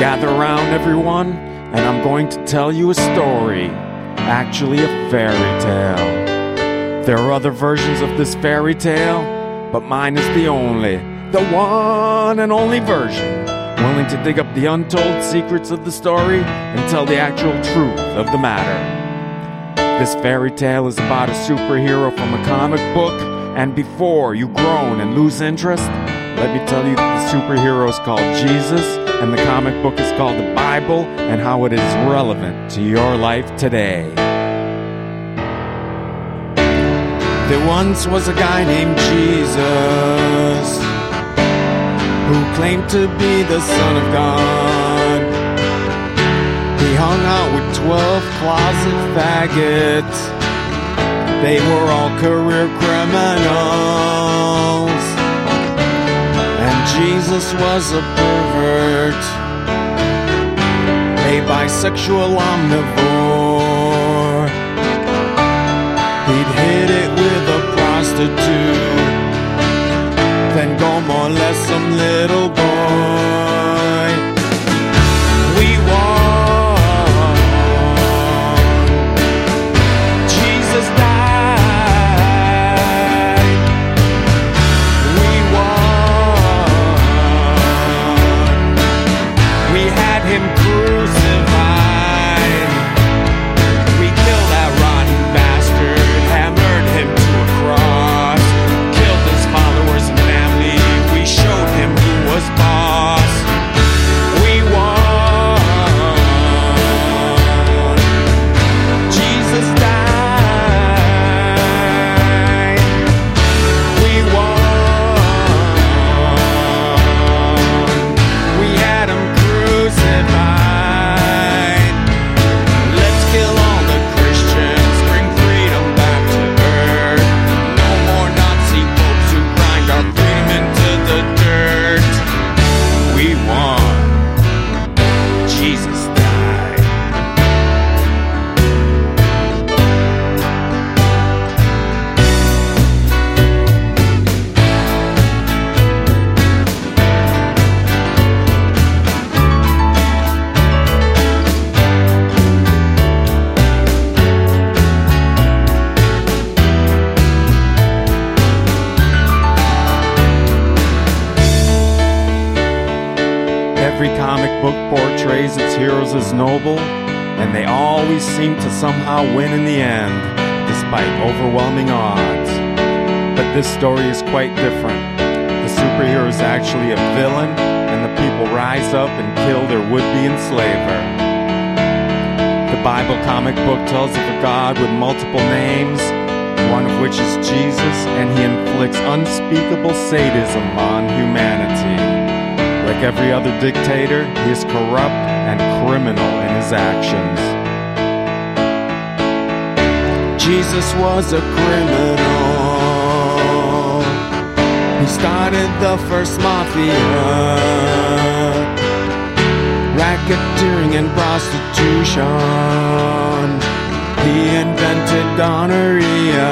Gather around, everyone, and I'm going to tell you a story. Actually, a fairy tale. There are other versions of this fairy tale, but mine is the one and only version, willing to dig up the untold secrets of the story and tell the actual truth of the matter. This fairy tale is about a superhero from a comic book, and before you groan and lose interest, let me tell you that the superhero is called Jesus, and the comic book is called the Bible, and how it is relevant to your life today. There once was a guy named Jesus, who claimed to be the Son of God. He hung out with 12 closet faggots. They were all career criminals, and Jesus was a pervert, a bisexual omnivore. He'd hit it with a prostitute, then go molest some little boy. We won. Jesus died. We won. We had him crucified. We killed that rotten bastard, hammered him to a cross, killed his followers and family. We showed him who was boss. We won. Jesus died. We won. We had him crucified. Let's kill all the Christians, bring freedom back to earth. No more Nazi popes who grind our freedom into the dirt. We won. Jesus died. Every comic book portrays its heroes as noble, and they always seem to somehow win in the end, despite overwhelming odds. But this story is quite different. The superhero is actually a villain, and the people rise up and kill their would-be enslaver. The Bible comic book tells of a God with multiple names, one of which is Jesus, and he inflicts unspeakable sadism on humanity. Like every other dictator, he is corrupt and criminal in his actions. Jesus was a criminal. He started the first mafia, racketeering and prostitution. He invented gonorrhea,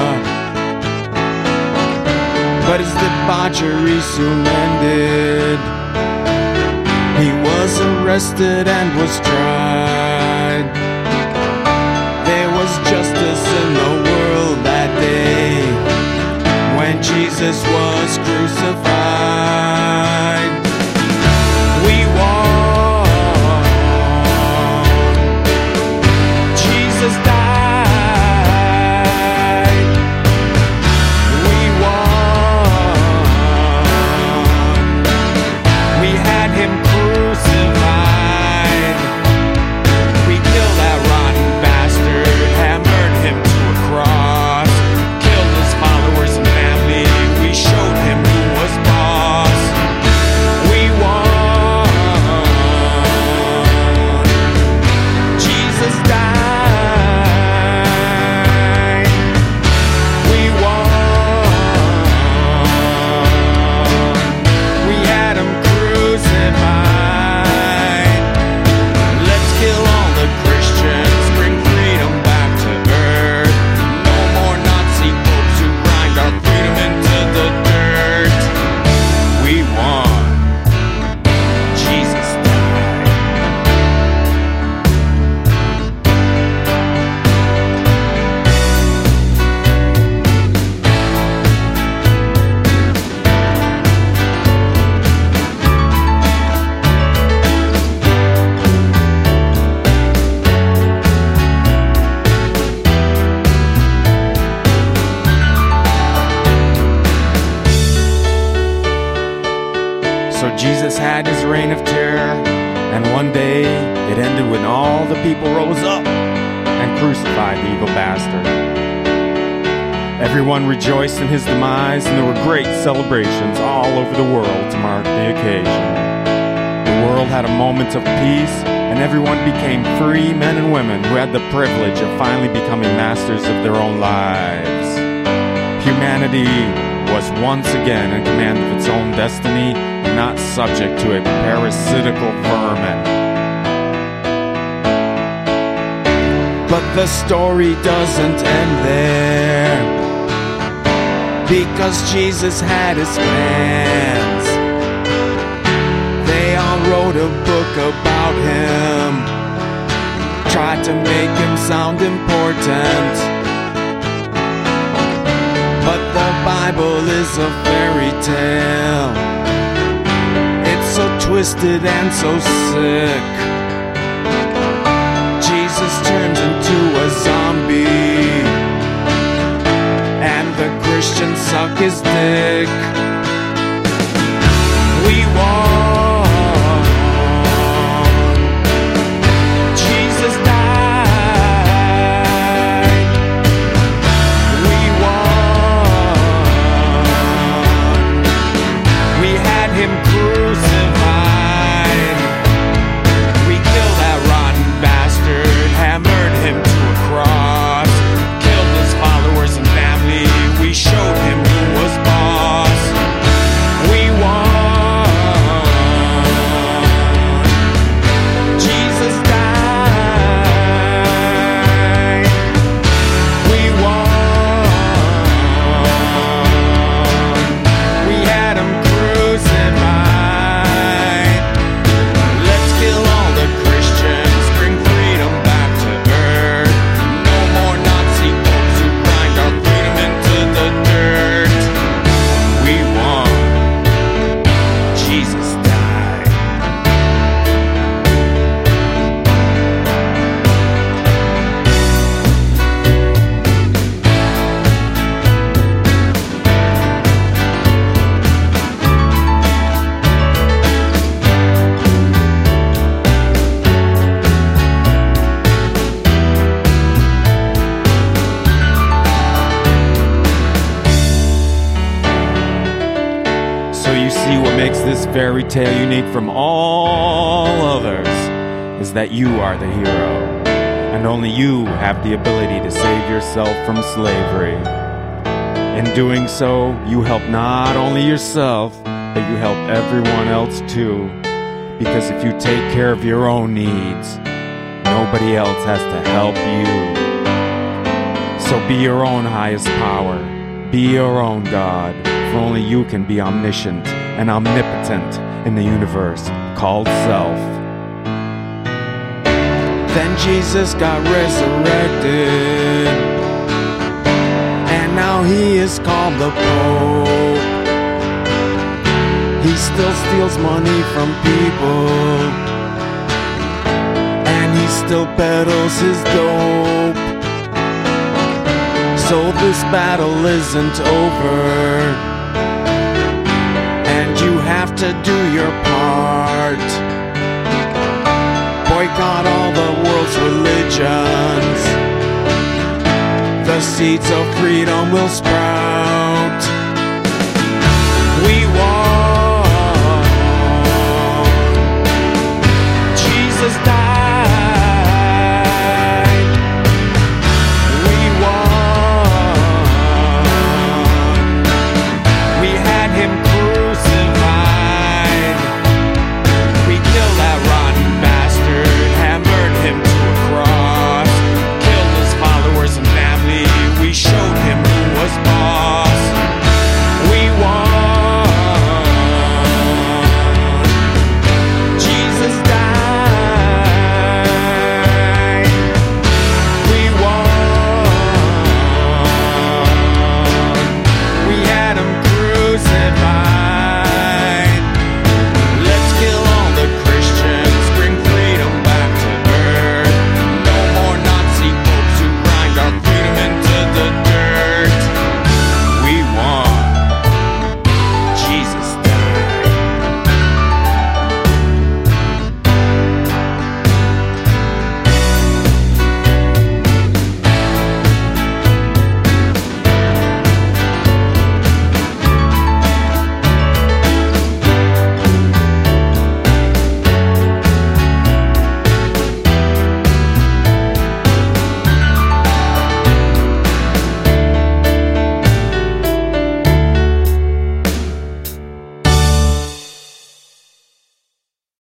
but his debauchery soon ended. He was arrested and was tried. There was justice in the world that day when Jesus was crucified. We won. Jesus died. We won. We had him crucified. We killed that rotten bastard, hammered him to a cross, killed his followers and family. We showed him who was boss. Jesus had his reign of terror, and one day it ended when all the people rose up and crucified the evil bastard. Everyone rejoiced in his demise, and there were great celebrations all over the world to mark the occasion. The world had a moment of peace, and everyone became free men and women who had the privilege of finally becoming masters of their own lives. Humanity was once again in command of its own destiny and not subject to a parasitical vermin. But the story doesn't end there, because Jesus had his plans. They all wrote a book about him, tried to make him sound important. But the Bible is a fairy tale. It's so twisted and so sick. Jesus turns into a zombie, and the Christians suck his dick. We won. Jesus died. We won. We had him crucified. We killed that rotten bastard, hammered him to a cross, killed his followers and family. We showed him who was boss. We won. Jesus died. We won. We had him crucified. Let's kill all the Christians, bring freedom back to earth. No more Nazi popes who grind our freedom into the dirt. We won. Jesus died. So you see, what makes this fairy tale unique from all others is that you are the hero, and only you have the ability to save yourself from slavery. In doing so, you help not only yourself, but you help everyone else too. Because if you take care of your own needs, nobody else has to help you. So be your own highest power. Be your own God, for only you can be omniscient and omnipotent in the universe called self. Then Jesus got resurrected, and now he is called the Pope. He still steals money from people, and he still peddles his dope. So this battle isn't over, and you have to do your part. Boycott all the world's religions. The seeds of freedom will sprout.